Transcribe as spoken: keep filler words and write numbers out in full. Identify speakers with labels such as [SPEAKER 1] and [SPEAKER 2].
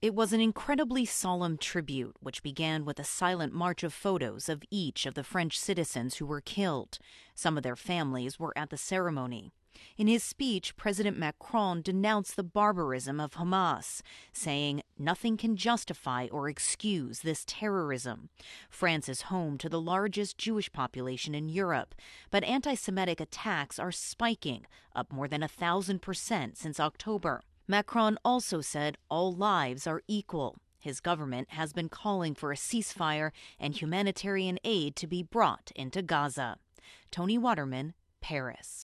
[SPEAKER 1] It was an incredibly solemn tribute, which began with a silent march of photos of each of the French citizens who were killed. Some of their families were at the ceremony. In his speech, President Macron denounced the barbarism of Hamas, saying nothing can justify or excuse this terrorism. France is home to the largest Jewish population in Europe, but anti-Semitic attacks are spiking, up more than a thousand percent since October. Macron also said all lives are equal. His government has been calling for a ceasefire and humanitarian aid to be brought into Gaza. Tony Waterman, Paris.